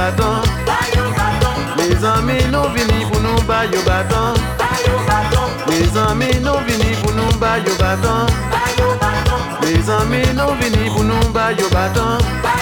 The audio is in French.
bâton. Mes amis nous vini pour nous bailler bâton. Mes amis nous vini pour nous bailler bâton. Mes amis nous vini pour nous bailler bâton.